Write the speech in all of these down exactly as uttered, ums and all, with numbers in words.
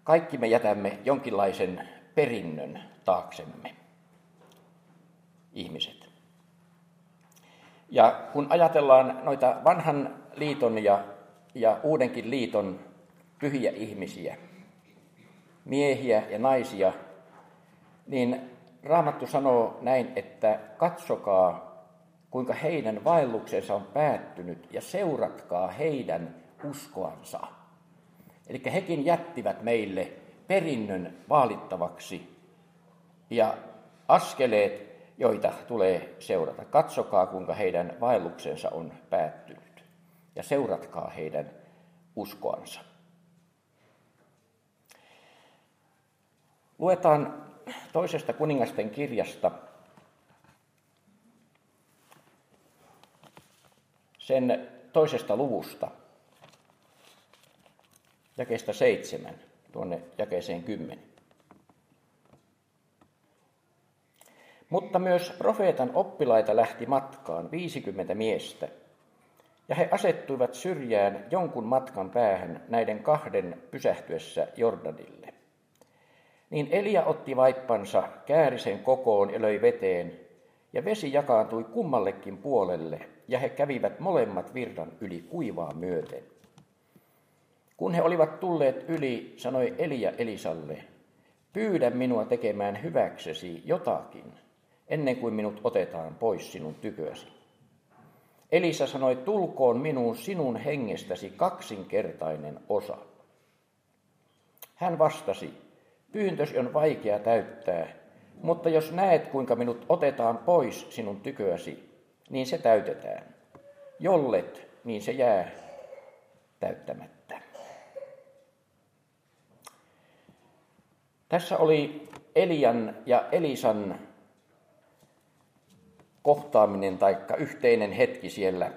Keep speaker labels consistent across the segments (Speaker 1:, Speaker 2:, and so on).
Speaker 1: Kaikki me jätämme jonkinlaisen perinnön taaksemme, ihmiset. Ja kun ajatellaan noita vanhan liiton ja, ja uudenkin liiton pyhiä ihmisiä, miehiä ja naisia, niin Raamattu sanoo näin, että katsokaa, kuinka heidän vaelluksensa on päättynyt ja seuratkaa heidän uskoansa. Eli hekin jättivät meille perinnön vaalittavaksi ja askeleet, joita tulee seurata. Katsokaa, kuinka heidän vaelluksensa on päättynyt ja seuratkaa heidän uskoansa. Luetaan toisesta kuningasten kirjasta sen toisesta luvusta, jakeesta seitsemän, tuonne jakeeseen kymmenen. Mutta myös profeetan oppilaita lähti matkaan viisikymmentä miestä, ja he asettuivat syrjään jonkun matkan päähän näiden kahden pysähtyessä Jordanille. Niin Elia otti vaippansa, kääri sen kokoon ja löi veteen, ja vesi jakaantui kummallekin puolelle, ja he kävivät molemmat virran yli kuivaa myöten. Kun he olivat tulleet yli, sanoi Elia Elisalle, pyydä minua tekemään hyväksesi jotakin, ennen kuin minut otetaan pois sinun tykösi. Elisa sanoi, tulkoon minuun sinun hengestäsi kaksinkertainen osa. Hän vastasi, pyyntösi on vaikea täyttää, mutta jos näet, kuinka minut otetaan pois sinun tykösi, niin se täytetään. Jollet, niin se jää täyttämättä. Tässä oli Elian ja Elisan kohtaaminen taikka yhteinen hetki siellä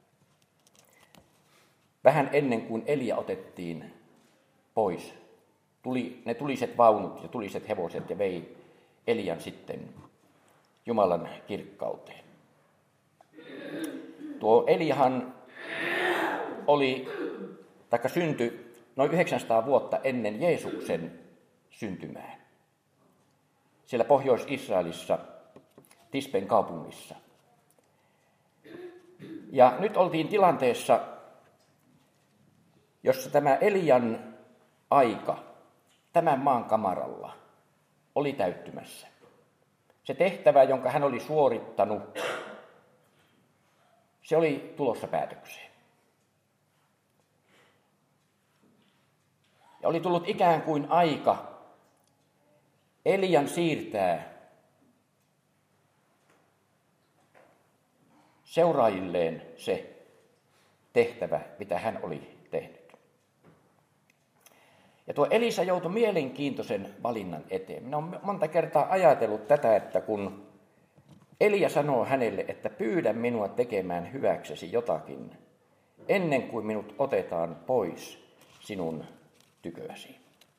Speaker 1: vähän ennen kuin Elia otettiin pois. Tuli ne tuliset vaunut ja tuliset hevoset ja vei Elian sitten Jumalan kirkkauteen. Tuo Eliahan oli, taikka syntyi noin yhdeksänsataa vuotta ennen Jeesuksen syntymää. Siellä Pohjois-Israelissa, Tispen kaupungissa. Ja nyt oltiin tilanteessa, jossa tämä Elian aika tämän maan kamaralla oli täyttymässä. Se tehtävä, jonka hän oli suorittanut, se oli tulossa päätökseen. Ja oli tullut ikään kuin aika Elian siirtää seuraajilleen se tehtävä, mitä hän oli tehnyt. Ja tuo Elisa joutui mielenkiintoisen valinnan eteen. Minä olen monta kertaa ajatellut tätä, että kun Elia sanoo hänelle, että pyydä minua tekemään hyväksesi jotakin, ennen kuin minut otetaan pois sinun tykösi.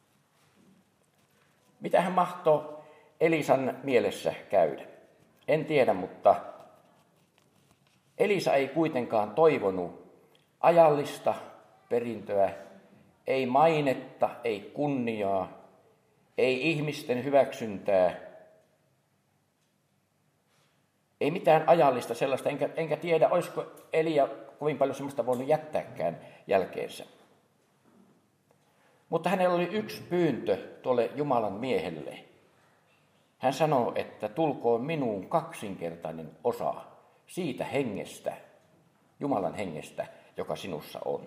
Speaker 1: Mitä hän mahtoi Elisan mielessä käydä? En tiedä, mutta Elisa ei kuitenkaan toivonut ajallista perintöä, ei mainetta, ei kunniaa, ei ihmisten hyväksyntää, ei mitään ajallista sellaista, enkä, enkä tiedä, olisiko Elia kovin paljon sellaista voinut jättääkään jälkeensä. Mutta hänellä oli yksi pyyntö tuolle Jumalan miehelle. Hän sanoi, että tulkoon minuun kaksinkertainen osa siitä hengestä, Jumalan hengestä, joka sinussa on.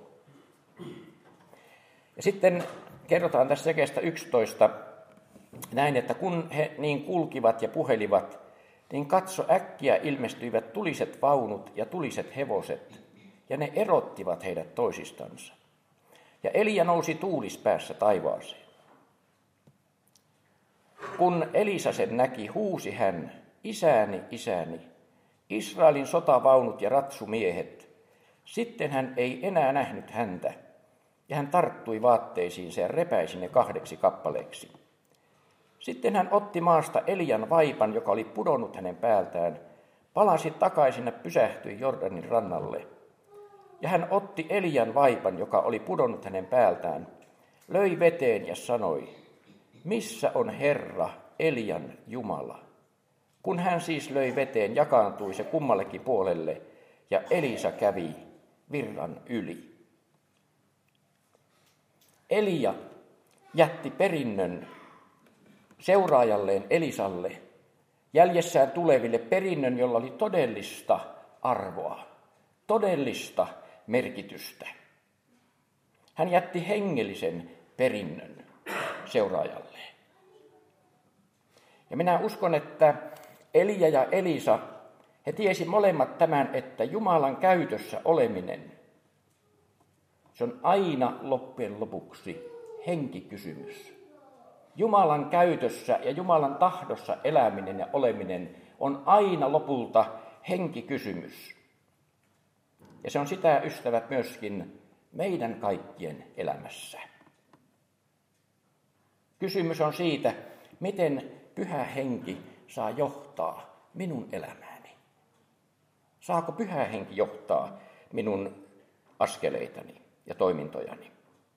Speaker 1: Ja sitten kerrotaan tässä jakeesta yksitoista näin, että kun he niin kulkivat ja puhelivat, niin katso äkkiä ilmestyivät tuliset vaunut ja tuliset hevoset, ja ne erottivat heidät toisistansa. Ja Elia nousi tuulispäässä taivaaseen. Kun Elisa sen näki, huusi hän, isäni, isäni, Israelin sotavaunut ja ratsumiehet. Sitten hän ei enää nähnyt häntä, ja hän tarttui vaatteisiinsa ja repäisi ne kahdeksi kappaleeksi. Sitten hän otti maasta Elian vaipan, joka oli pudonnut hänen päältään, palasi takaisin ja pysähtyi Jordanin rannalle. Ja hän otti Elian vaipan, joka oli pudonnut hänen päältään, löi veteen ja sanoi, missä on Herra, Elian Jumala? Kun hän siis löi veteen, jakaantui se kummallekin puolelle, ja Elisa kävi virran yli. Elia jätti perinnön seuraajalleen Elisalle, jäljessään tuleville perinnön, jolla oli todellista arvoa, todellista merkitystä. Hän jätti hengellisen perinnön seuraajalleen. Ja minä uskon, että Elia ja Elisa, he tiesi molemmat tämän, että Jumalan käytössä oleminen, se on aina loppujen lopuksi henkikysymys. Jumalan käytössä ja Jumalan tahdossa eläminen ja oleminen on aina lopulta henkikysymys. Ja se on sitä, ystävät, myöskin meidän kaikkien elämässä. Kysymys on siitä, miten Pyhä Henki saa johtaa minun elämääni. Saako Pyhä Henki johtaa minun askeleitani ja toimintojani?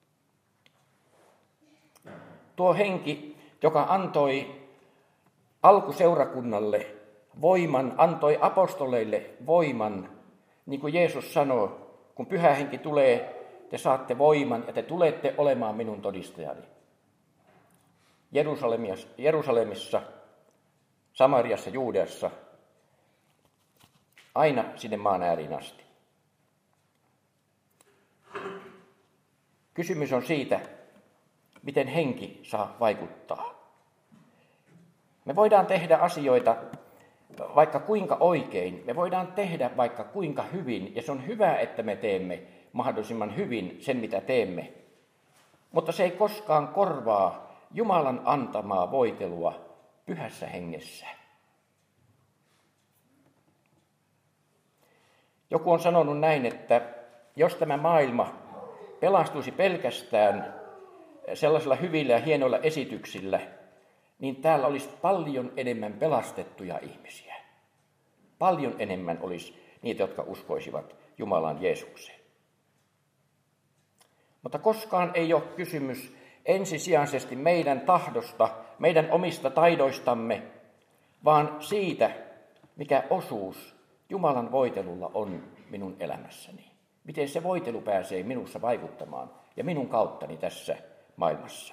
Speaker 1: Tuo henki, joka antoi alkuseurakunnalle voiman, antoi apostoleille voiman, niin kuin Jeesus sanoi, kun Pyhä Henki tulee, te saatte voiman ja te tulette olemaan minun todistajani. Jerusalemissa, Jerusalemissa, Samariassa, Juudeassa, aina sinne maan ääriin asti. Kysymys on siitä, miten henki saa vaikuttaa. Me voidaan tehdä asioita vaikka kuinka oikein, me voidaan tehdä vaikka kuinka hyvin, ja se on hyvä, että me teemme mahdollisimman hyvin sen, mitä teemme. Mutta se ei koskaan korvaa Jumalan antamaa voitelua Pyhässä Hengessä. Joku on sanonut näin, että jos tämä maailma pelastuisi pelkästään sellaisilla hyvillä ja hienoilla esityksillä, niin täällä olisi paljon enemmän pelastettuja ihmisiä. Paljon enemmän olisi niitä, jotka uskoisivat Jumalan Jeesukseen. Mutta koskaan ei ole kysymys ensisijaisesti meidän tahdosta, meidän omista taidoistamme, vaan siitä, mikä osuus Jumalan voitelulla on minun elämässäni. Miten se voitelu pääsee minussa vaikuttamaan ja minun kauttani tässä maailmassa.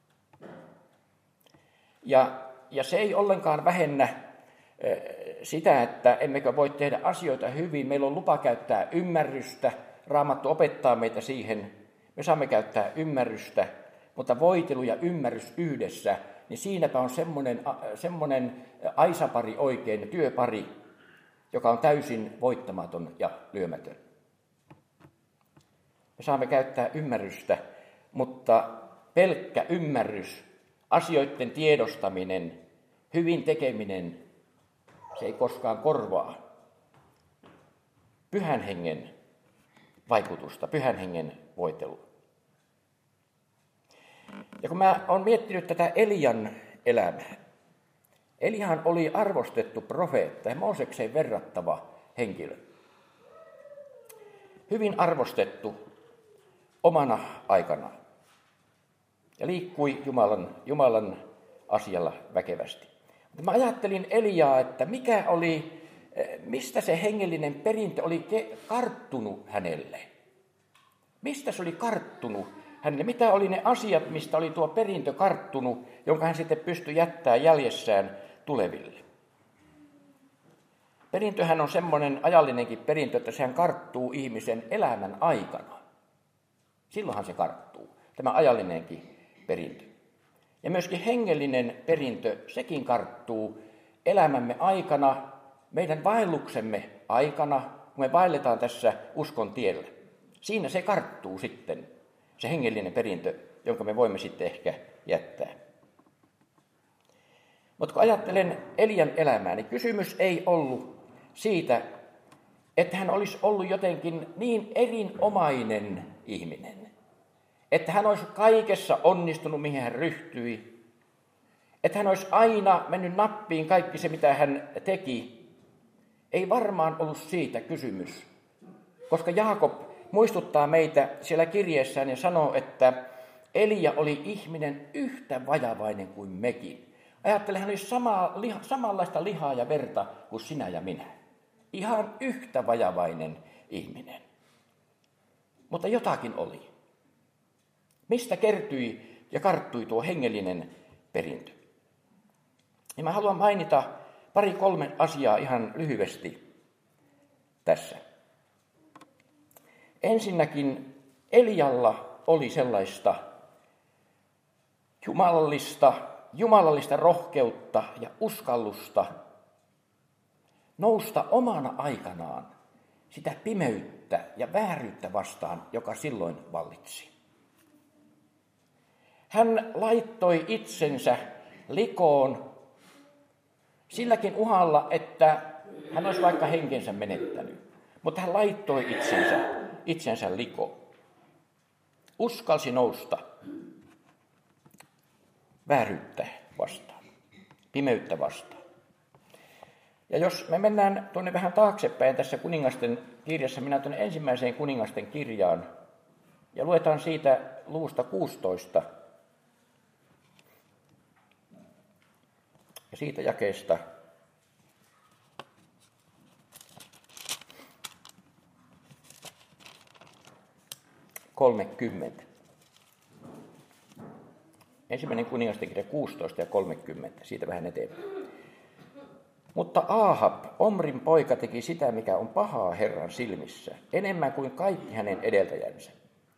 Speaker 1: Ja, ja se ei ollenkaan vähennä sitä, että emmekö voi tehdä asioita hyvin. Meillä on lupa käyttää ymmärrystä. Raamattu opettaa meitä siihen. Me saamme käyttää ymmärrystä, mutta voitelu ja ymmärrys yhdessä, niin siinäpä on semmoinen, semmoinen aisapari oikein, työpari, joka on täysin voittamaton ja lyömätön. Me saamme käyttää ymmärrystä, mutta pelkkä ymmärrys, asioiden tiedostaminen, hyvin tekeminen, se ei koskaan korvaa Pyhän Hengen vaikutusta, Pyhän Hengen voitelua. Ja kun mä oon miettinyt tätä Elian elämää, Eliahan oli arvostettu profeetta ja Moosekseen verrattava henkilö. Hyvin arvostettu omana aikanaan ja liikkui Jumalan, Jumalan asialla väkevästi. Mutta mä ajattelin Eliaa, että mikä oli, mistä se hengellinen perintö oli karttunut hänelle. Mistä se oli karttunut hänelle? Mitä oli ne asiat, mistä oli tuo perintö karttunut, jonka hän sitten pystyi jättämään jäljessään tuleville? Perintöhän on semmoinen ajallinenkin perintö, että sehän karttuu ihmisen elämän aikana. Silloinhan se karttuu, tämä ajallinenkin perintö. Ja myöskin hengellinen perintö, sekin karttuu elämämme aikana, meidän vaelluksemme aikana, kun me vaelletaan tässä uskon tiellä. Siinä se karttuu sitten, se hengellinen perintö, jonka me voimme sitten ehkä jättää. Mutta kun ajattelen Elian elämää, niin kysymys ei ollut siitä, että hän olisi ollut jotenkin niin erinomainen ihminen. Että hän olisi kaikessa onnistunut, mihin hän ryhtyi. Että hän olisi aina mennyt nappiin kaikki se, mitä hän teki. Ei varmaan ollut siitä kysymys. Koska Jaakob muistuttaa meitä siellä kirjeessään ja sanoo, että Elia oli ihminen yhtä vajavainen kuin mekin. Ajattele, hän oli sama, liha, samanlaista lihaa ja verta kuin sinä ja minä. Ihan yhtä vajavainen ihminen. Mutta jotakin oli. Mistä kertyi ja karttui tuo hengellinen perintö? Ja mä haluan mainita pari kolme asiaa ihan lyhyesti tässä. Ensinnäkin Elialla oli sellaista jumalallista, jumalallista rohkeutta ja uskallusta nousta omana aikanaan sitä pimeyttä ja vääryyttä vastaan, joka silloin vallitsi. Hän laittoi itsensä likoon silläkin uhalla, että hän olisi vaikka henkensä menettänyt, mutta hän laittoi itsensä, itsensä likoon. Uskalsi nousta vääryyttä vastaan, pimeyttä vastaan. Ja jos me mennään tuonne vähän taaksepäin tässä kuningasten kirjassa, minä tuonne ensimmäiseen kuningasten kirjaan, ja luetaan siitä luvusta kuusitoista, ja siitä jakeesta kolmekymmentä. Ensimmäinen kuningasten kirja kuusitoista ja kolmekymmentä, siitä vähän eteenpäin. Mutta Aahab, Omrin poika, teki sitä, mikä on pahaa Herran silmissä, enemmän kuin kaikki hänen edeltäjänsä.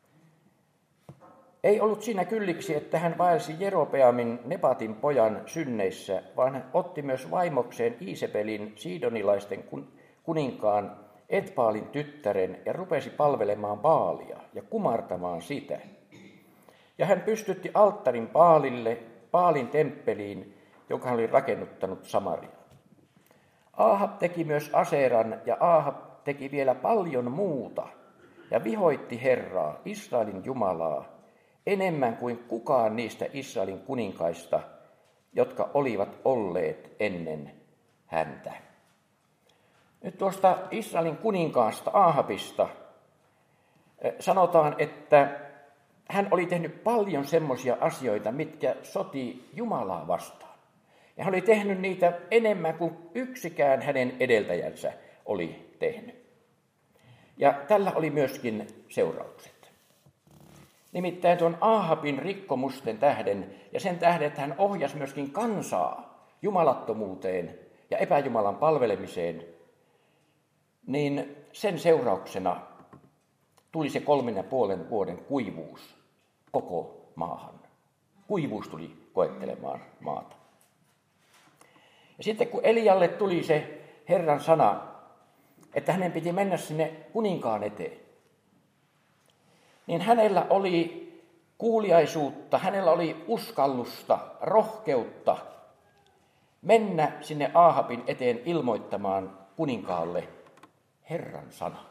Speaker 1: Ei ollut siinä kylliksi, että hän vaelsi Jerobeamin Nebatin pojan synneissä, vaan hän otti myös vaimokseen Iisebelin siidonilaisten kuninkaan Etbaalin tyttären ja rupesi palvelemaan Baalia ja kumartamaan sitä. Ja hän pystytti alttarin Baalille, Baalin temppeliin, jonka hän oli rakennuttanut Samariaan. Aahab teki myös Aseran ja Aahab teki vielä paljon muuta ja vihoitti Herraa, Israelin Jumalaa, enemmän kuin kukaan niistä Israelin kuninkaista, jotka olivat olleet ennen häntä. Nyt tuosta Israelin kuninkaasta Aahabista sanotaan, että hän oli tehnyt paljon semmoisia asioita, mitkä sotii Jumalaa vastaan. Ja hän oli tehnyt niitä enemmän kuin yksikään hänen edeltäjänsä oli tehnyt. Ja tällä oli myöskin seuraukset. Nimittäin tuon Aahabin rikkomusten tähden ja sen tähden, että hän ohjasi myöskin kansaa jumalattomuuteen ja epäjumalan palvelemiseen, niin sen seurauksena tuli se kolmen ja puolen vuoden kuivuus koko maahan. Kuivuus tuli koettelemaan maata. Ja sitten kun Elialle tuli se Herran sana, että hänen piti mennä sinne kuninkaan eteen, niin hänellä oli kuuliaisuutta, hänellä oli uskallusta, rohkeutta mennä sinne Aahabin eteen ilmoittamaan kuninkaalle Herran sana.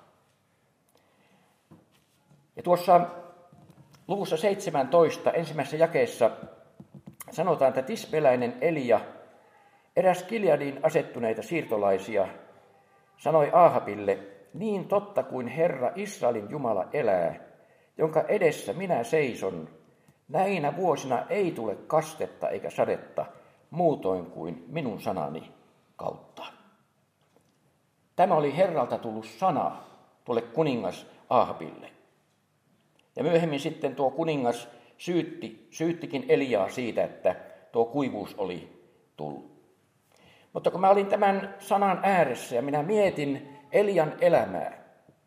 Speaker 1: Ja tuossa luvussa seitsemäntoista ensimmäisessä jakeessa sanotaan, että tispeläinen Elia, eräs Gileadiin asettuneita siirtolaisia, sanoi Aahabille, niin totta kuin Herra Israelin Jumala elää, jonka edessä minä seison, näinä vuosina ei tule kastetta eikä sadetta muutoin kuin minun sanani kautta. Tämä oli Herralta tullut sana tuolle kuningas Aahabille. Ja myöhemmin sitten tuo kuningas syytti, syyttikin Eliaa siitä, että tuo kuivuus oli tullut. Mutta kun mä olin tämän sanan ääressä ja minä mietin Elian elämää,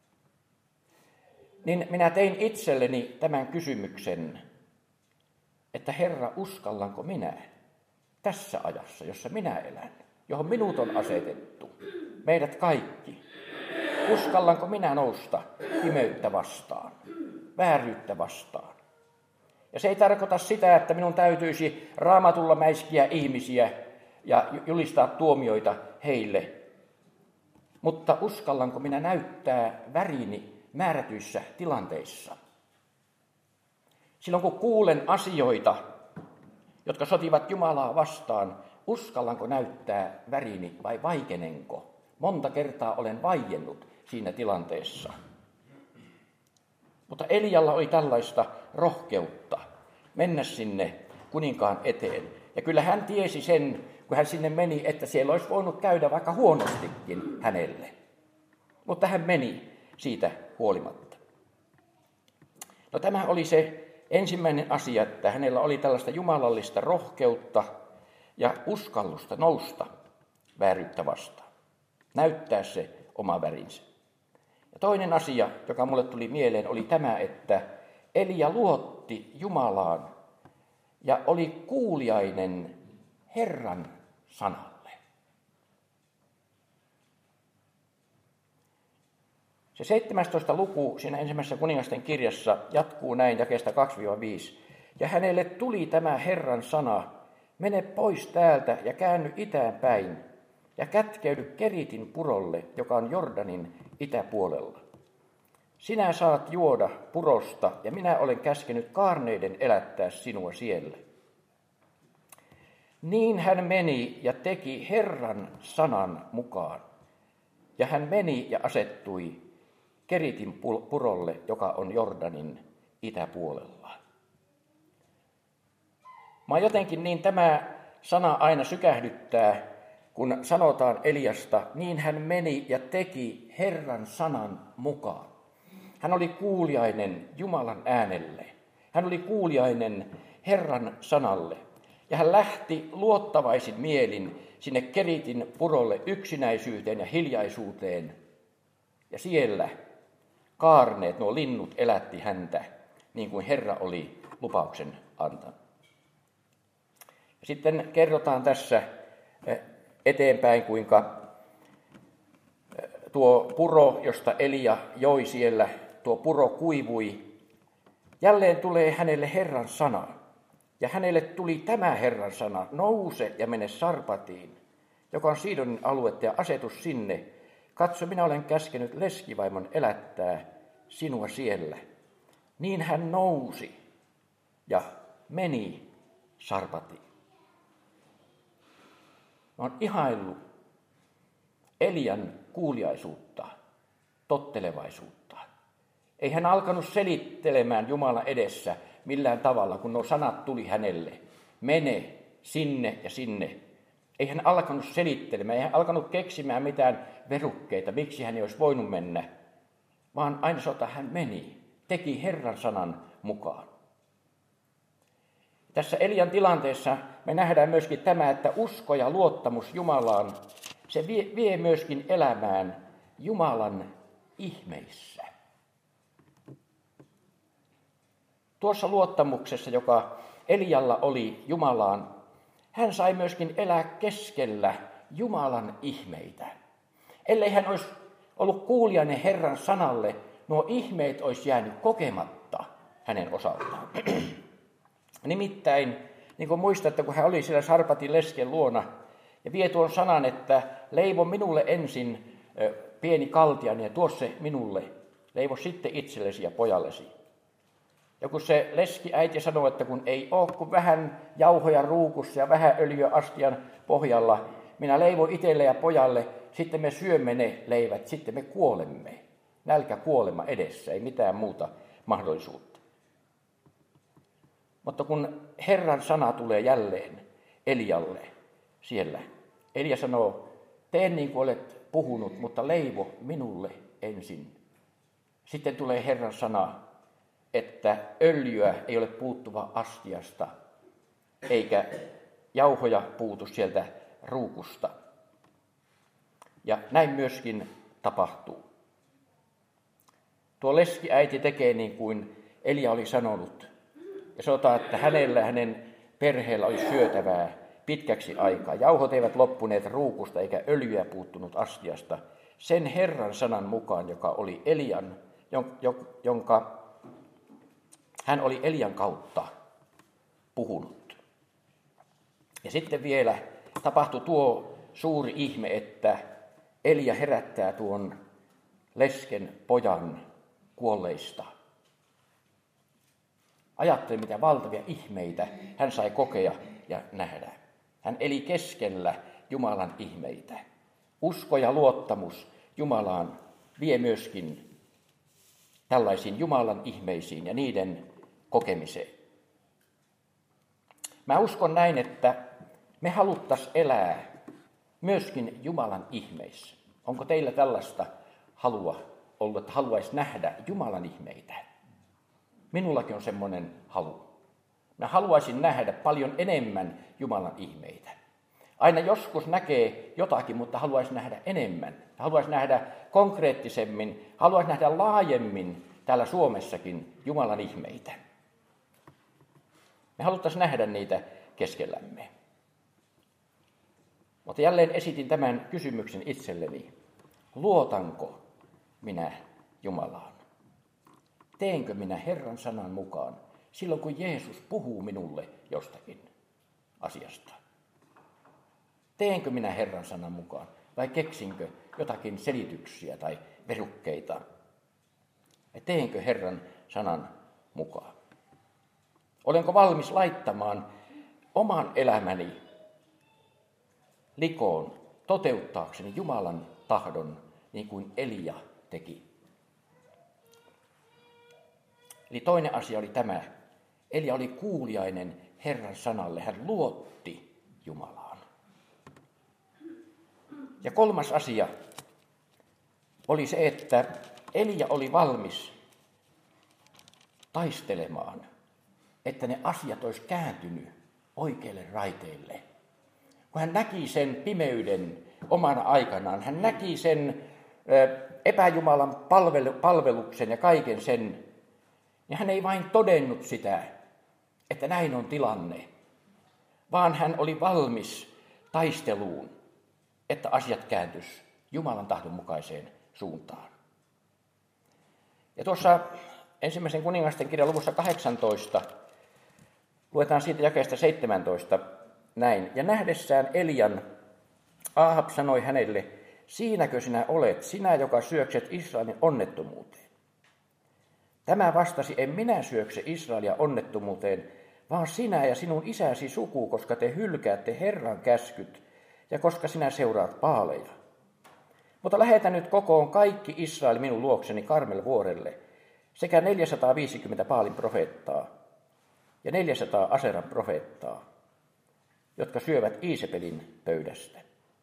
Speaker 1: niin minä tein itselleni tämän kysymyksen, että Herra, uskallanko minä tässä ajassa, jossa minä elän, johon minut on asetettu, meidät kaikki, uskallanko minä nousta pimeyttä vastaan, vääryyttä vastaan. Ja se ei tarkoita sitä, että minun täytyisi Raamatulla mäiskiä ihmisiä ja julistaa tuomioita heille, mutta uskallanko minä näyttää värini määrätyissä tilanteissa. Silloin kun kuulen asioita, jotka sotivat Jumalaa vastaan, uskallanko näyttää värini vai vaikenenko? Monta kertaa olen vaiennut siinä tilanteessa. Mutta Elialla oli tällaista rohkeutta. mennä sinne kuninkaan eteen. Ja kyllä hän tiesi sen, kun hän sinne meni, että siellä olisi voinut käydä vaikka huonostikin hänelle. Mutta hän meni siitä huolimatta. No tämä oli se ensimmäinen asia, että hänellä oli tällaista jumalallista rohkeutta ja uskallusta nousta vääryyttä vastaan. Näyttää se oma värinsä. Ja toinen asia, joka mulle tuli mieleen, oli tämä, että Elia luotti Jumalaan ja oli kuuliainen Herran sanalle. Se seitsemästoista luku siinä ensimmäisessä kuningasten kirjassa jatkuu näin jakeesta kaksi viisi. Ja hänelle tuli tämä Herran sana, mene pois täältä ja käänny itään päin ja kätkeydy Keritin purolle, joka on Jordanin itäpuolella. Sinä saat juoda purosta ja minä olen käskenyt kaarneiden elättää sinua siellä. Niin hän meni ja teki Herran sanan mukaan. Ja hän meni ja asettui Keritin purolle, joka on Jordanin itäpuolella. Mä jotenkin niin tämä sana aina sykähdyttää, kun sanotaan Eliasta, niin hän meni ja teki Herran sanan mukaan. Hän oli kuuliainen Jumalan äänelle. Hän oli kuuliainen Herran sanalle. Ja hän lähti luottavaisin mielin sinne Keritin purolle yksinäisyyteen ja hiljaisuuteen. Ja siellä kaarneet, nuo linnut elätti häntä, niin kuin Herra oli lupauksen antanut. Sitten kerrotaan tässä eteenpäin, kuinka tuo puro, josta Elia joi siellä, tuo puro kuivui. Jälleen tulee hänelle Herran sana. Ja hänelle tuli tämä Herran sana, nouse ja mene Sarpatiin, joka on Siidonin aluetta, ja asetus sinne. Katso, minä olen käskenyt leskivaimon elättää sinua siellä. Niin hän nousi ja meni Sarpatiin. Mä oon ihaillut Elian kuuliaisuutta, tottelevaisuutta. Ei hän alkanut selittelemään Jumalan edessä millään tavalla, kun nuo sanat tuli hänelle. Mene sinne ja sinne. Ei hän alkanut selittelemään, ei hän alkanut keksimään mitään verukkeita, miksi hän ei olisi voinut mennä. Vaan aina sota hän meni, teki Herran sanan mukaan. Tässä Elian tilanteessa me nähdään myöskin tämä, että usko ja luottamus Jumalaan, se vie, vie myöskin elämään Jumalan ihmeissä. Tuossa luottamuksessa, joka Elialla oli Jumalaan, hän sai myöskin elää keskellä Jumalan ihmeitä. Ellei hän olisi ollut kuulijainen Herran sanalle, nuo ihmeet olisi jäänyt kokematta hänen osaltaan. Nimittäin, niin kuin muistatte, kun hän oli siellä Sarpatin lesken luona ja vie tuon sanan, että leivo minulle ensin pieni kaltiani ja tuo se minulle, leivo sitten itsellesi ja pojallesi. Ja kun se leski äiti sanoi, että kun ei ole kuin vähän jauhoja ruukussa ja vähän öljyä astian pohjalla, minä leivon itselle ja pojalle, sitten me syömme ne leivät, sitten me kuolemme. Nälkä kuolema edessä, ei mitään muuta mahdollisuutta. Mutta kun Herran sana tulee jälleen Elialle siellä, Elia sanoo, tee niin kuin olet puhunut, mutta leivo minulle ensin. Sitten tulee Herran sana, että öljyä ei ole puuttuva astiasta, eikä jauhoja puutu sieltä ruukusta. Ja näin myöskin tapahtuu. Tuo leskiäiti tekee niin kuin Elia oli sanonut. Ja sanotaan, että hänellä ja hänen perheellä oli syötävää pitkäksi aikaa. Jauhot eivät loppuneet ruukusta eikä öljyä puuttunut astiasta. Sen Herran sanan mukaan, joka oli Elian, jonka hän oli Elian kautta puhunut. Ja sitten vielä tapahtui tuo suuri ihme, että Elia herättää tuon lesken pojan kuolleista. Ajatteli, mitä valtavia ihmeitä hän sai kokea ja nähdä. Hän eli keskellä Jumalan ihmeitä. Usko ja luottamus Jumalaan vie myöskin tällaisiin Jumalan ihmeisiin ja niiden kokemiseen. Mä uskon näin, että me haluttaisiin elää myöskin Jumalan ihmeissä. Onko teillä tällaista halua ollut, että haluaisi nähdä Jumalan ihmeitä? Minullakin on semmoinen halu. Mä haluaisin nähdä paljon enemmän Jumalan ihmeitä. Aina joskus näkee jotakin, mutta haluaisi nähdä enemmän. Haluaisi nähdä konkreettisemmin, haluaisi nähdä laajemmin täällä Suomessakin Jumalan ihmeitä. Me haluttaisiin nähdä niitä keskellämme. Mutta jälleen esitin tämän kysymyksen itselleni. Luotanko minä Jumalaan? Teenkö minä Herran sanan mukaan silloin, kun Jeesus puhuu minulle jostakin asiasta? Teenkö minä Herran sanan mukaan vai keksinkö jotakin selityksiä tai verukkeita? Ja teenkö Herran sanan mukaan? Olenko valmis laittamaan oman elämäni likoon toteuttaakseni Jumalan tahdon niin kuin Elia teki? Eli toinen asia oli tämä. Elia oli kuuliainen Herran sanalle. Hän luotti Jumalaan. Ja kolmas asia oli se, että Elia oli valmis taistelemaan, että ne asiat olisi kääntynyt oikeille raiteille. Kun hän näki sen pimeyden omana aikanaan, hän näki sen epäjumalan palveluksen ja kaiken sen, niin hän ei vain todennut sitä, että näin on tilanne, vaan hän oli valmis taisteluun, että asiat kääntyisi Jumalan tahdon mukaiseen suuntaan. Ja tuossa ensimmäisen kuningasten kirjan luvussa kahdeksantoista luetaan siitä jakeesta seitsemäntoista näin. Ja nähdessään Elian, Aahab sanoi hänelle, siinäkö sinä olet, sinä joka syökset Israelin onnettomuuteen? Tämä vastasi, en minä syökse Israelia onnettomuuteen, vaan sinä ja sinun isäsi suku, koska te hylkäätte Herran käskyt ja koska sinä seuraat Baaleja. Mutta lähetä nyt kokoon kaikki Israel minun luokseni Karmelvuorelle, sekä neljäsataaviisikymmentä Baalin profeettaa ja neljäsataa Aseran profeettaa, jotka syövät Iisepelin pöydästä.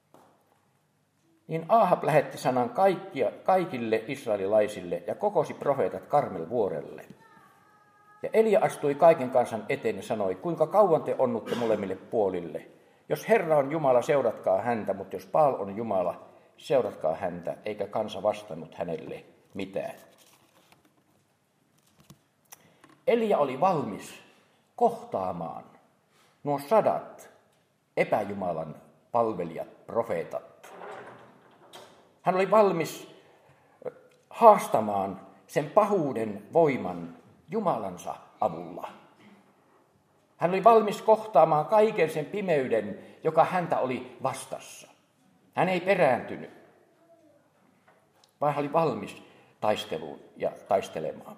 Speaker 1: Niin Aahab lähetti sanan kaikkia, kaikille israelilaisille ja kokosi profeetat Karmelvuorelle. Ja Elia astui kaiken kansan eteen ja sanoi, kuinka kauan te onnutte molemmille puolille. Jos Herra on Jumala, seuratkaa häntä, mutta jos Baal on Jumala, seuratkaa häntä, eikä kansa vastannut hänelle mitään. Elia oli valmis kohtaamaan nuo sadat epäjumalan palvelijat, profeetat. Hän oli valmis haastamaan sen pahuuden voiman Jumalansa avulla. Hän oli valmis kohtaamaan kaiken sen pimeyden, joka häntä oli vastassa. Hän ei perääntynyt, vaan hän oli valmis taisteluun ja taistelemaan.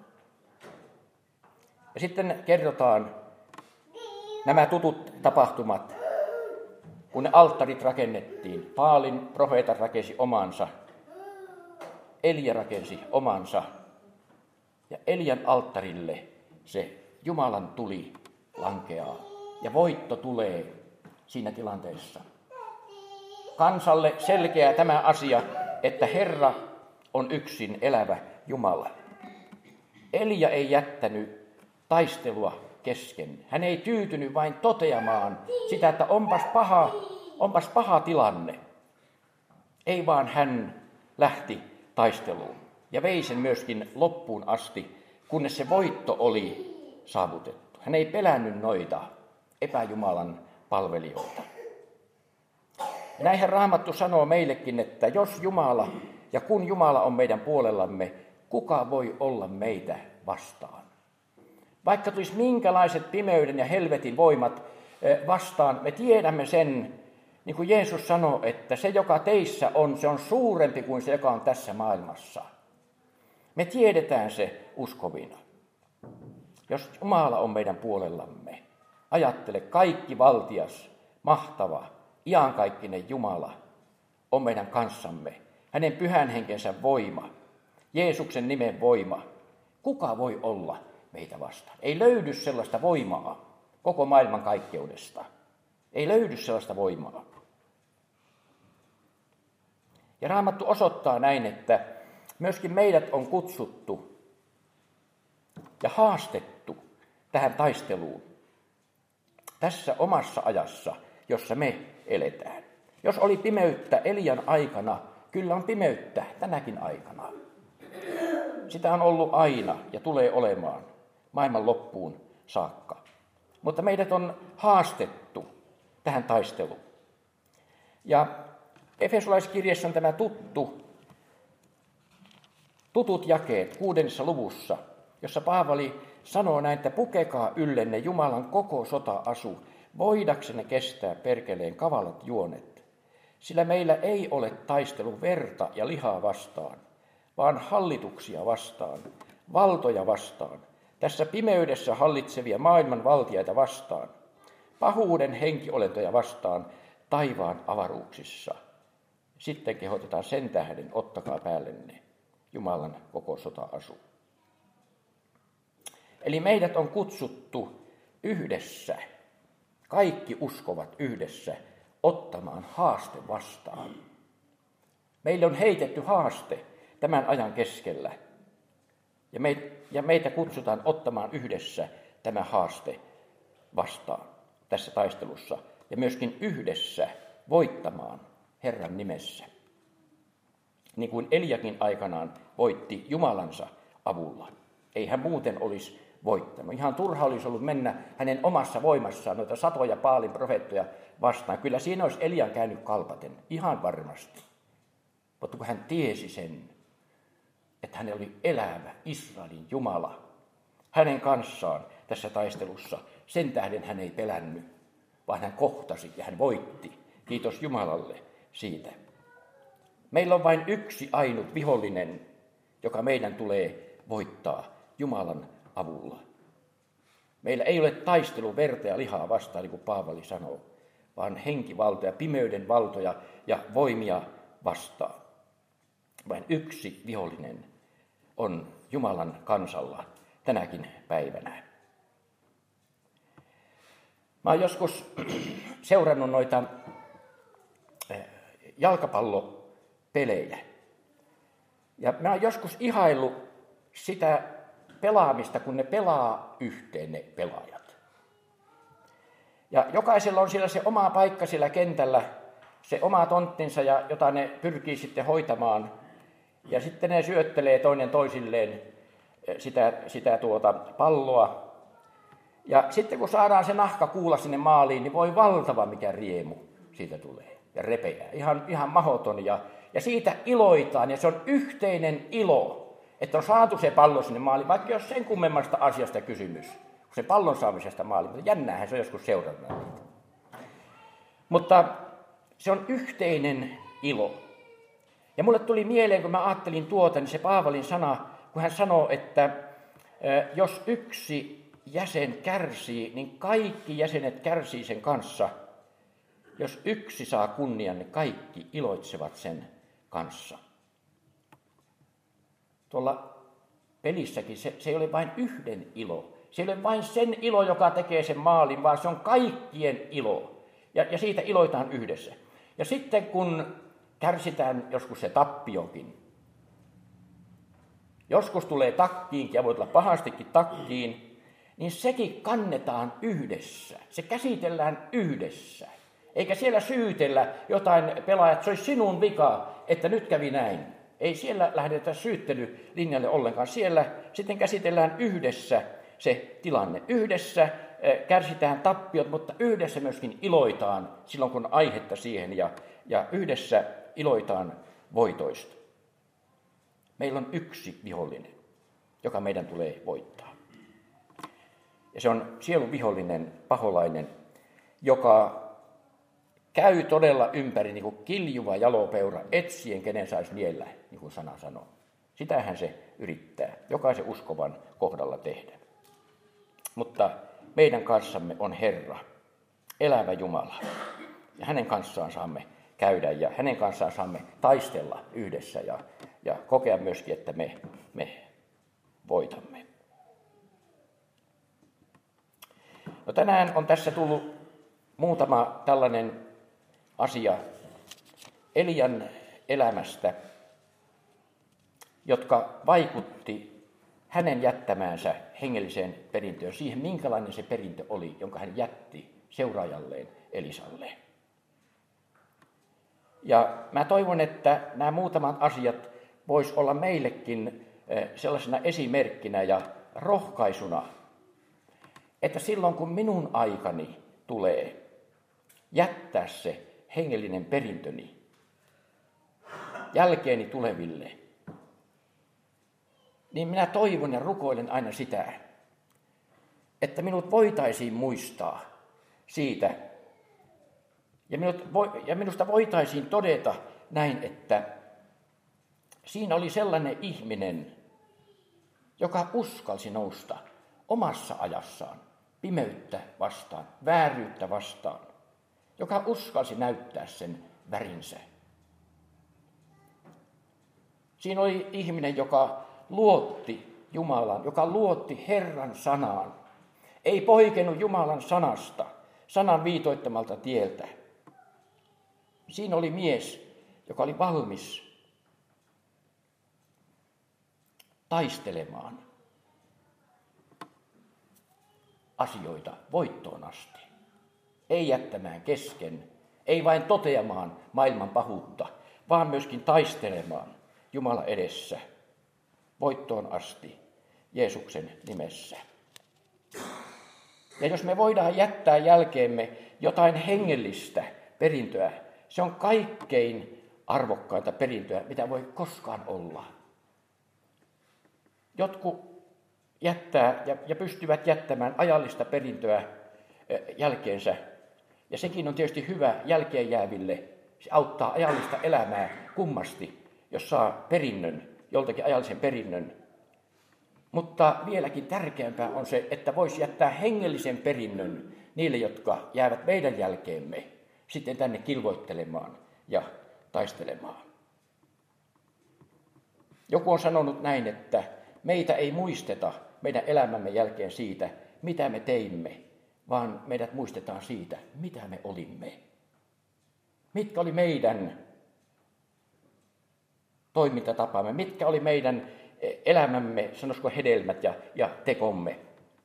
Speaker 1: Ja sitten kerrotaan nämä tutut tapahtumat, kun ne alttarit rakennettiin. Baalin profeetat rakensi omansa, Elia rakensi omansa, ja Elian alttarille se Jumalan tuli lankeaa, ja voitto tulee siinä tilanteessa. Kansalle selkeää tämä asia, että Herra on yksin elävä Jumala. Elia ei jättänyt taistelua kesken. Hän ei tyytynyt vain toteamaan sitä, että onpas paha, onpas paha tilanne. Ei vaan hän lähti taisteluun ja vei sen myöskin loppuun asti, kunnes se voitto oli saavutettu. Hän ei pelännyt noita epäjumalan palvelijoita. Näinhän Raamattu sanoo meillekin, että jos Jumala ja kun Jumala on meidän puolellamme, kuka voi olla meitä vastaan? Vaikka tulisi minkälaiset pimeyden ja helvetin voimat vastaan, me tiedämme sen, niin kuin Jeesus sanoi, että se, joka teissä on, se on suurempi kuin se, joka on tässä maailmassa. Me tiedetään se uskovina. Jos Jumala on meidän puolellamme, ajattele, kaikki valtias, mahtava, iankaikkinen Jumala on meidän kanssamme. Hänen pyhän henkensä voima, Jeesuksen nimen voima. Kuka voi olla meitä vastaan? Ei löydy sellaista voimaa, koko maailman kaikkeudesta. Ei löydy sellaista voimaa. Ja Raamattu osoittaa näin, että myöskin meidät on kutsuttu ja haastettu tähän taisteluun tässä omassa ajassa, jossa me eletään. Jos oli pimeyttä Elian aikana, kyllä on pimeyttä tänäkin aikana. Sitä on ollut aina ja tulee olemaan maailman loppuun saakka. Mutta meidät on haastettu tähän taisteluun. Ja Efesolaiskirjassa on tämä tuttu, tutut jakeet kuudennessa luvussa, jossa Paavali sanoo näin, että pukekaa yllenne Jumalan koko sota-asu, voidaksenne kestää perkeleen kavalat juonet. Sillä meillä ei ole taistelu verta ja lihaa vastaan, vaan hallituksia vastaan, valtoja vastaan, tässä pimeydessä hallitsevia maailman valtiaita vastaan, pahuuden henkiolentoja vastaan taivaan avaruuksissa. Sitten kehotetaan sen tähden, ottakaa päällenne Jumalan koko sota-asu. Eli meidät on kutsuttu yhdessä, kaikki uskovat yhdessä, ottamaan haaste vastaan. Meille on heitetty haaste tämän ajan keskellä. Ja, me, ja meitä kutsutaan ottamaan yhdessä tämä haaste vastaan tässä taistelussa. Ja myöskin yhdessä voittamaan Herran nimessä. Niin kuin Eliakin aikanaan voitti Jumalansa avulla. Ei hän muuten olisi voittanut. Ihan turha olisi ollut mennä hänen omassa voimassaan noita satoja Baalin profeettoja vastaan. Kyllä siinä olisi Elian käynyt kalpaten, ihan varmasti. Mutta kun hän tiesi sen, että hän oli elävä Israelin Jumala hänen kanssaan tässä taistelussa, sen tähden hän ei pelännyt, vaan hän kohtasi ja hän voitti. Kiitos Jumalalle siitä. Meillä on vain yksi ainut vihollinen, joka meidän tulee voittaa Jumalan avulla. Meillä ei ole taistelu verta ja lihaa vastaan, niin kuin Paavali sanoo, vaan henkivaltoja, pimeyden valtoja ja voimia vastaan. Vain yksi vihollinen on Jumalan kansalla tänäkin päivänä. Mä oon joskus seurannut noita jalkapallopelejä. Ja mä oon joskus ihaillut sitä pelaamista, kun ne pelaa yhteen ne pelaajat. Ja jokaisella on siellä se oma paikka siellä kentällä, se oma tonttinsa, ja jota ne pyrkii sitten hoitamaan. Ja sitten ne syöttelee toinen toisilleen sitä, sitä tuota palloa. Ja sitten kun saadaan se nahka kuulla sinne maaliin, niin voi valtava mikä riemu siitä tulee ja repeää. Ihan, ihan mahdoton. Ja, ja siitä iloitaan, ja se on yhteinen ilo, että on saatu se pallo sinne maaliin, vaikka jos sen kummemmasta asiasta kysymys, se pallon saamisesta maaliin. Mutta jännäähän se on joskus seurata niitä. Mutta se on yhteinen ilo. Ja mulle tuli mieleen, kun mä ajattelin tuota, niin se Paavalin sana, kun hän sanoo, että jos yksi jäsen kärsii, niin kaikki jäsenet kärsii sen kanssa. Jos yksi saa kunnian, niin kaikki iloitsevat sen kanssa. Tuolla pelissäkin se, se ei ole vain yhden ilo. Se ei ole vain sen ilo, joka tekee sen maalin, vaan se on kaikkien ilo. Ja, ja siitä iloitaan yhdessä. Ja sitten kun kärsitään joskus se tappiokin. Joskus tulee takkiinkin ja voi tulla pahastikin takkiin, niin sekin kannetaan yhdessä. Se käsitellään yhdessä. Eikä siellä syytellä jotain pelaajat, se olisi sinun vika, että nyt kävi näin. Ei siellä lähdetä syyttelylinjalle ollenkaan. Siellä sitten käsitellään yhdessä se tilanne. Yhdessä kärsitään tappiot, mutta yhdessä myöskin iloitaan silloin, kun on aihetta siihen. Ja, ja yhdessä iloitaan voitoista. Meillä on yksi vihollinen, joka meidän tulee voittaa. Ja se on sielun vihollinen, paholainen, joka käy todella ympäri niin kuin kiljuva jalopeura, etsien kenen saisi niellä, niin kuin sana sanoo. Sitähän se yrittää jokaisen uskovan kohdalla tehdä. Mutta meidän kanssamme on Herra, elävä Jumala. Ja hänen kanssaan saamme käydä ja hänen kanssaan saamme taistella yhdessä ja, ja kokea myöskin, että me, me voitamme. No tänään on tässä tullut muutama tällainen asia Elian elämästä, jotka vaikutti hänen jättämäänsä hengelliseen perintöön, siihen minkälainen se perintö oli, jonka hän jätti seuraajalleen Elisalle. Ja mä toivon, että nämä muutamat asiat vois olla meillekin sellaisena esimerkkinä ja rohkaisuna, että silloin kun minun aikani tulee jättää se hengellinen perintöni jälkeeni tuleville, niin minä toivon ja rukoilen aina sitä, että minut voitaisiin muistaa siitä, ja, minut, ja minusta voitaisiin todeta näin, että siinä oli sellainen ihminen, joka uskalsi nousta omassa ajassaan pimeyttä vastaan, vääryyttä vastaan, joka uskalsi näyttää sen värinsä. Siinä oli ihminen, joka luotti Jumalan, joka luotti Herran sanaan, ei poikennut Jumalan sanasta, sanan viitoittamalta tieltä. Siinä oli mies, joka oli valmis taistelemaan asioita voittoon asti. Ei jättämään kesken, ei vain toteamaan maailman pahuutta, vaan myöskin taistelemaan Jumala edessä voittoon asti Jeesuksen nimessä. Ja jos me voidaan jättää jälkeemme jotain hengellistä perintöä, se on kaikkein arvokkainta perintöä, mitä voi koskaan olla. Jotkut jättää ja, ja pystyvät jättämään ajallista perintöä jälkeensä. Ja sekin on tietysti hyvä jälkeen jääville. Se auttaa ajallista elämää kummasti, jos saa perinnön, joltakin ajallisen perinnön. Mutta vieläkin tärkeämpää on se, että voisi jättää hengellisen perinnön niille, jotka jäävät meidän jälkeemme sitten tänne kilvoittelemaan ja taistelemaan. Joku on sanonut näin, että meitä ei muisteta meidän elämämme jälkeen siitä, mitä me teimme, vaan meidät muistetaan siitä, mitä me olimme. Mitkä oli meidän toimintatapamme, mitkä oli meidän elämämme, sanoisiko hedelmät ja, ja tekomme.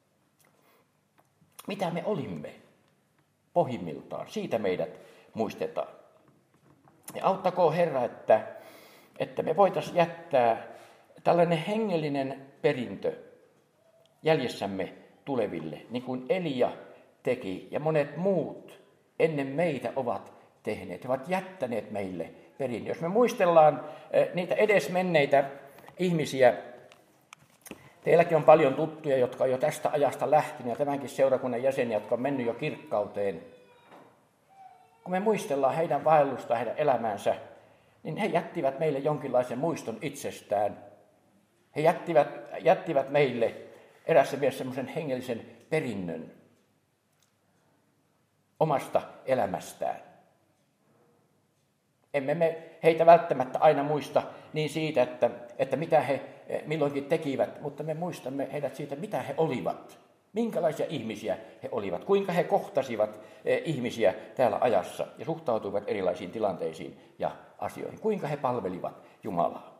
Speaker 1: Mitä me olimme pohjimmiltaan, siitä meidät muistetaan. Ja auttakoon Herra, että, että me voitaisiin jättää tällainen hengellinen perintö jäljessämme tuleville, niin kuin Elia teki ja monet muut ennen meitä ovat tehneet. He ovat jättäneet meille perinnön. Jos me muistellaan niitä edesmenneitä ihmisiä, teilläkin on paljon tuttuja, jotka on jo tästä ajasta lähtenyt, ja tämänkin seurakunnan jäseniä, jotka on mennyt jo kirkkauteen. Kun me muistellaan heidän vaellustaan, heidän elämäänsä, niin he jättivät meille jonkinlaisen muiston itsestään. He jättivät, jättivät meille erässä mielessä semmoisen hengellisen perinnön omasta elämästään. Emme me heitä välttämättä aina muista niin siitä, että, että mitä he milloinkin tekivät, mutta me muistamme heidät siitä, mitä he olivat. Minkälaisia ihmisiä he olivat, kuinka he kohtasivat ihmisiä täällä ajassa ja suhtautuivat erilaisiin tilanteisiin ja asioihin. Kuinka he palvelivat Jumalaa.